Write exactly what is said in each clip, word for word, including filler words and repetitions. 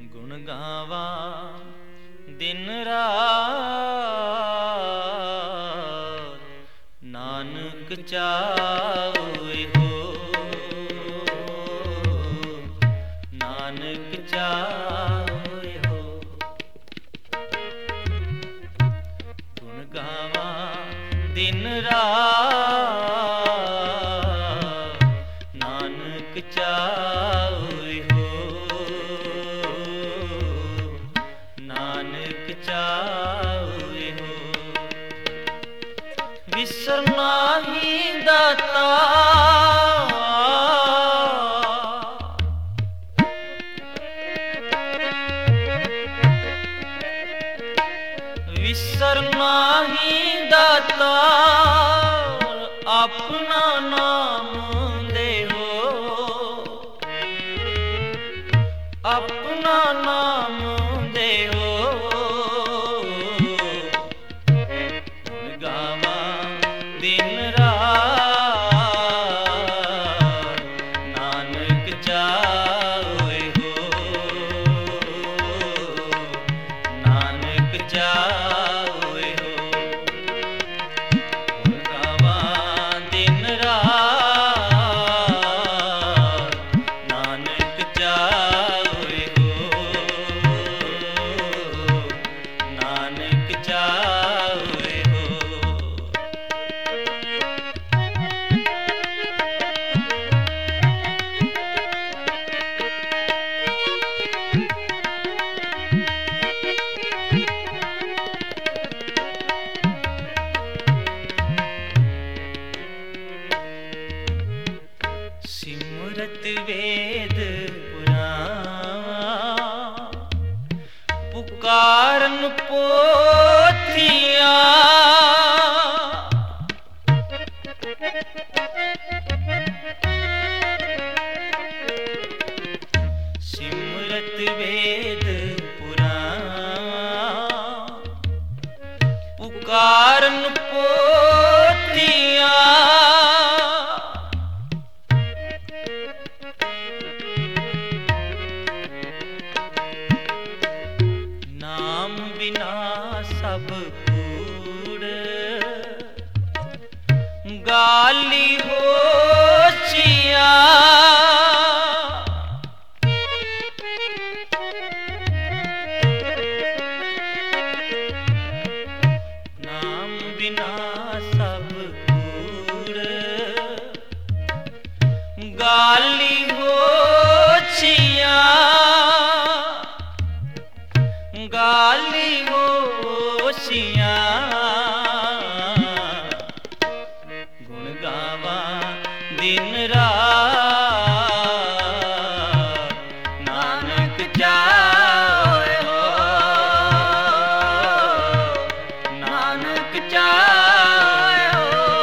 गुण गावा दिन रात, नानक चावे हो, नानक चावे हो। गुण गावा दिन रात, नानक चावे हो, नानक चावे हो। विसर नाहीं दाता, विसर नाहीं दाता, अपना नाम दे हो, अपना नाम दे हो। गुण गावा दिन रात, नानक चावे हो, नानक चावे हो। गुण गावा दिन रात, नानक चावे हो, नानक चावे हो। सिमरत वेद पुराण, पुकारन पोथिया। सिमरत वेद पुराण, पुकारन पोथिया। नाम बिना सब कूड़, गाली होशिया। नाम बिना सब कूड़, गाली होशिया, गाली होशिया। गुण गावा दिन रात, नानक चावे हो, नानक चावे हो।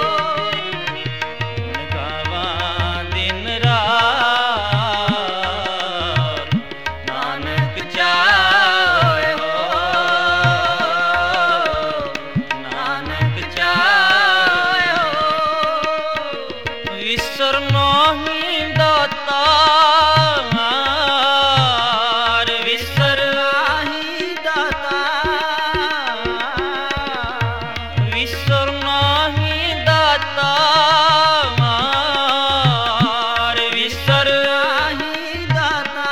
गुण गावा दिन रात, नानक चावे हो, नानक चावे हो। विसर नाहीं दाता, विसर नाहीं दाता, विसर नाहीं दाता, विसर नाहीं दाता।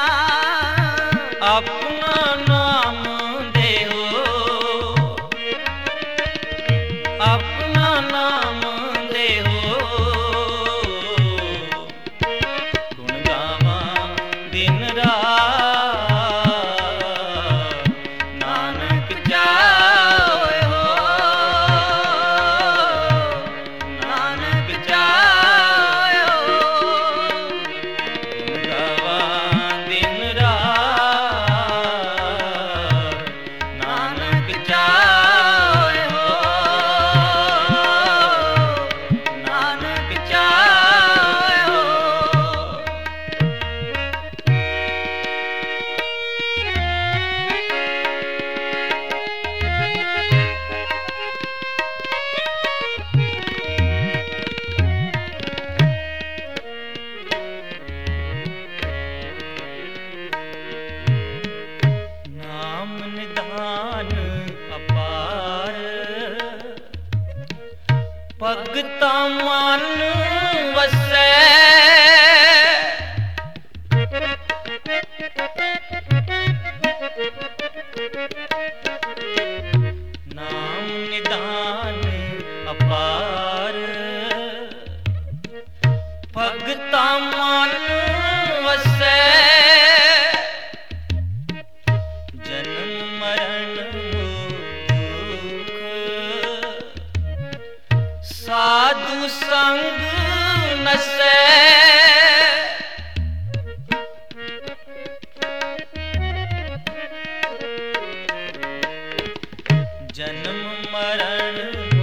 अपना नाम दे हो, अपना नाम दे हो। गुण गावा दिन रात, नानक चावे हो, नानक चावे हो। गुण गावा दिन रात, भगता मन वसै नाम निदान अपार भगता मन वसै जन्म मरण साधु संग नसै जन्म मरण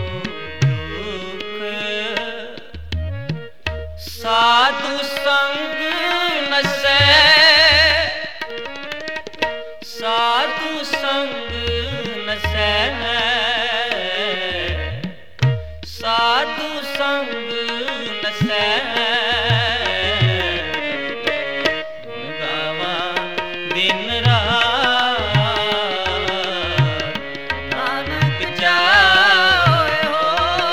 दुख साधु संग नसै साधु संग नसै साधु संग नसै गावा दिन रात नानक जाए हो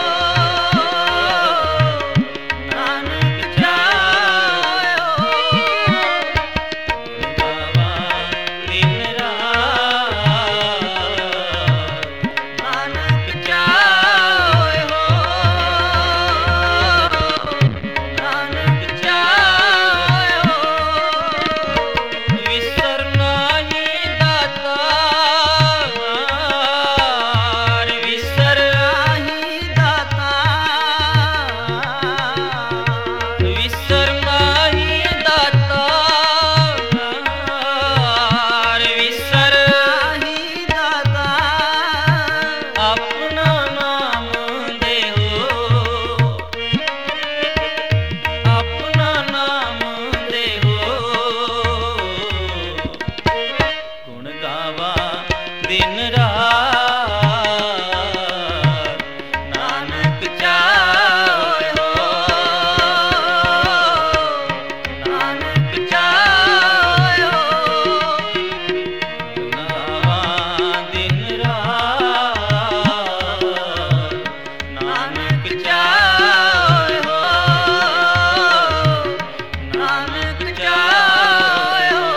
नानक जाए हो गावा दिन रात नानक जाए हो नानक जाए हो विसर नाही दातार विसर नाही दातार विसर नाही दातार विसर नाही दातार अपना नाम देहो अपना नाम देहो गुण गावा दिन रात नानक जाए हो नानक जाए हो गावा दिन रात नानक जाए हो नानक जाए हो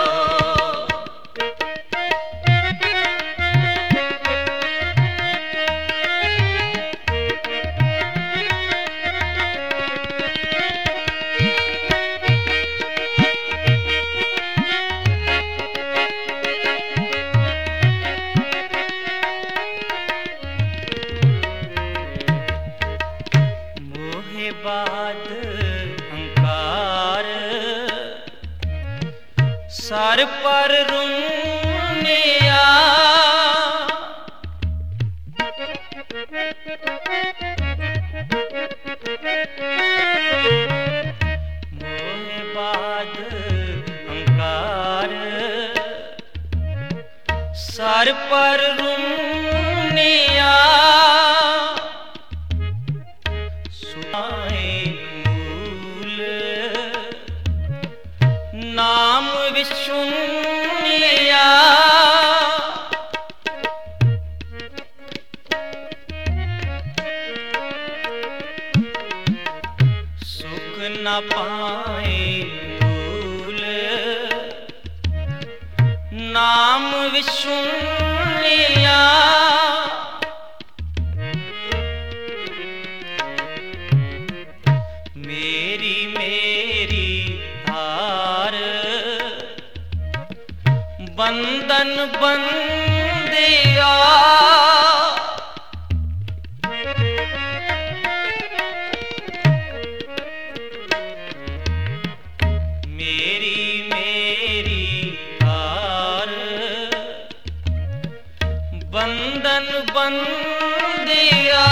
मोहे बाद अहंकार सर पर रुनिया मोहे बाद अहंकार सर पर रुनिया सुनाए मूल नाम विशुनिया सुख न पाए मूल नाम विशुनिया मेरी मेरी हार बंधन बंदिया मेरी मेरी हार बंधन बंदिया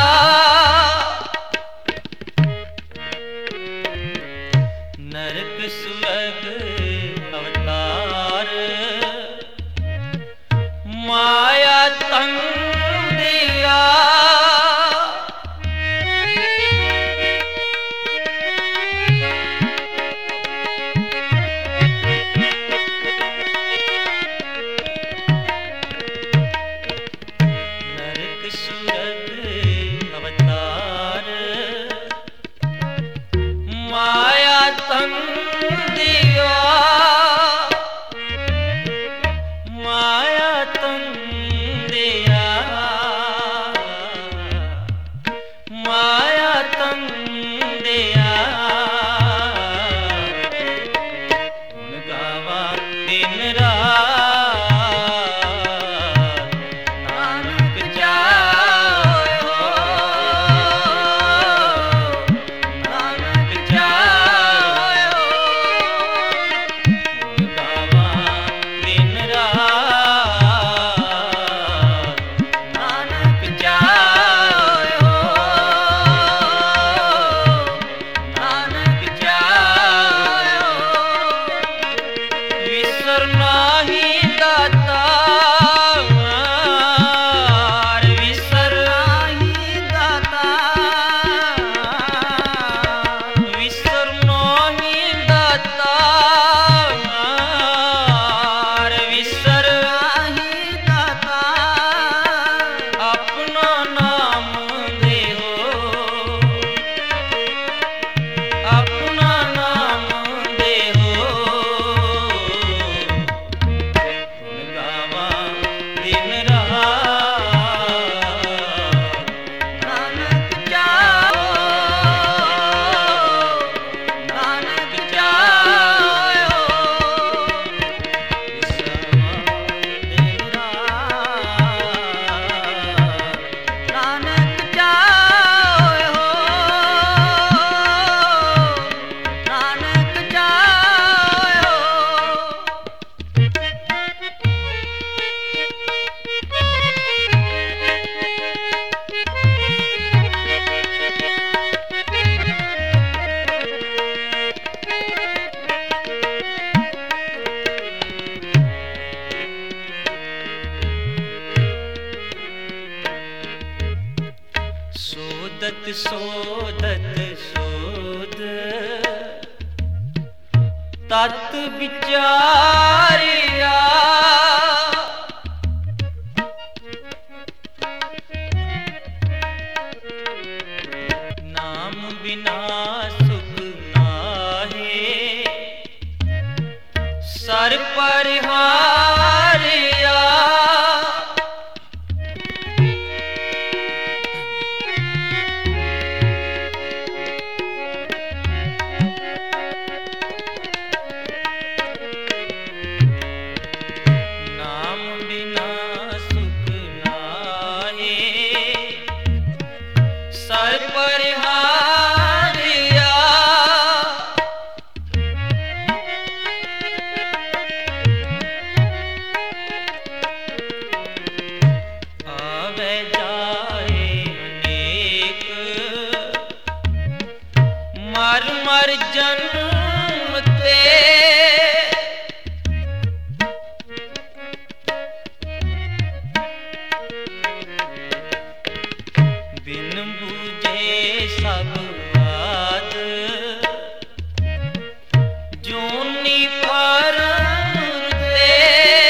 नरक स्वर्ग अवतार माया तन दिया नरक स्वर्ग सोधत सोध तत विचारिया नाम बिना सुख नाहे सर परिहारिया मर मर जन्मते बिन बूझे सब बात जोनी परते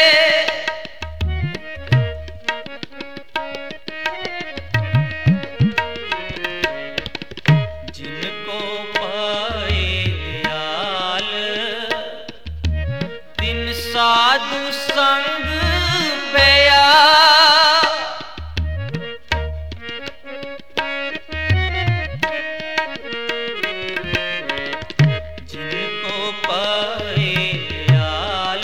जिनको साधु संग पया जिनको पाए दयाल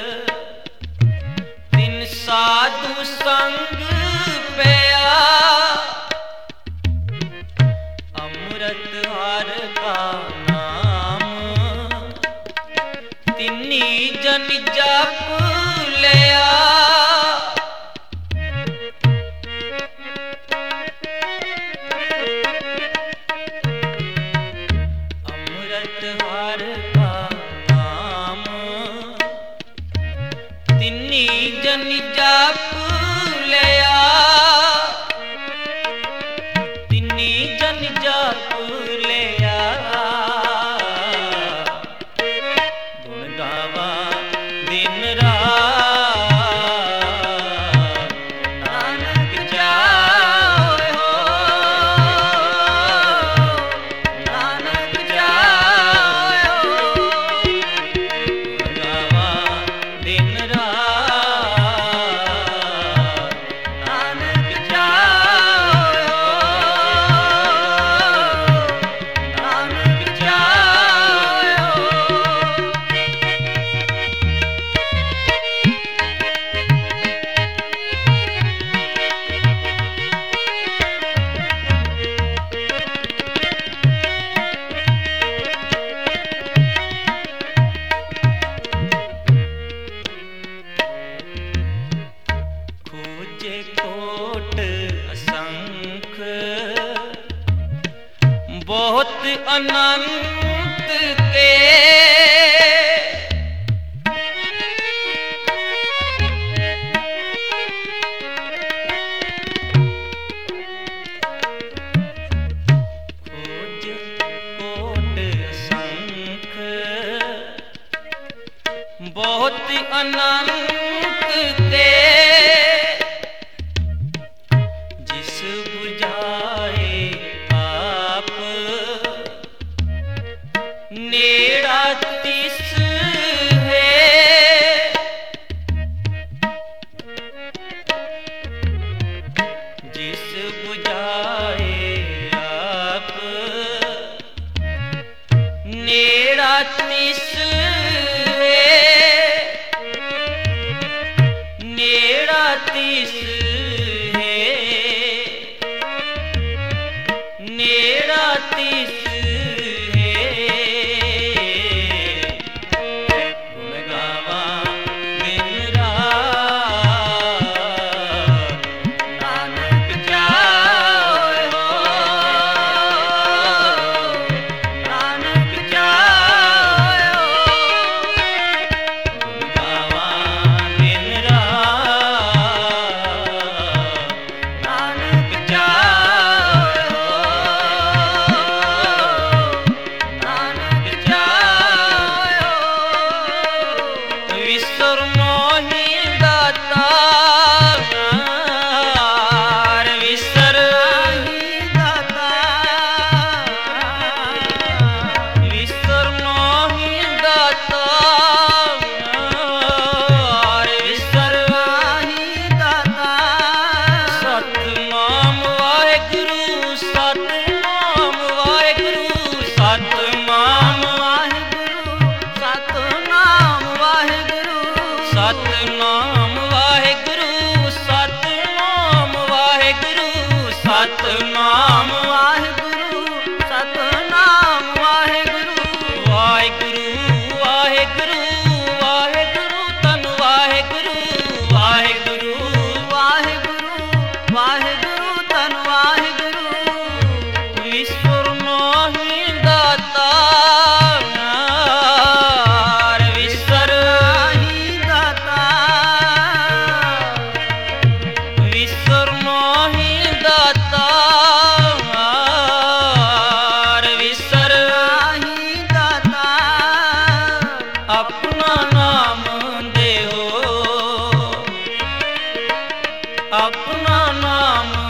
तिन साधु संग पया अमृत हर का नाम तिन्नी जन जप लिया अमृत हर का नाम तिन्नी जन जप लिया तिन्नी जन जप लिया गुण गावा दिन रात नानक जाओ हो नानक जाओ गुण गावा दिन रात नानक जाओ नानक जाओ। खोजे कोट असंख बहुत अनंत के खोजे कोट असंख बहुत अनंत के जिस बुझाए आप नेड़ा तिस है जिस बुझाए आप नेड़ा तिस है नेड़ा तिस है नेड़ा तिस है गुण गावा दिन रात नानक जाओ हो नानक जाओ गुण गावा दिन रात नानक जाओ। दातार विसर विसर नाही दातार विसर सतनाम वाहेगुरु सतनाम वाहेगुरु सतनाम सतनाम वाहेगुरु सतनाम वाहेगुरु सतनाम वाहेगुरु सतनाम वाहेगुरु सतनाम वाहेगुरु वाहेगुरु वाहेगुरु वाहेगुरु तन वाहेगुरु वाहेगुरु वाहेगुरु वाहेगुरु तन वाहेगुरु ईश्वर नाही दातार विसर विसर नाही दातार विसर अपना नाम दे हो अपना नाम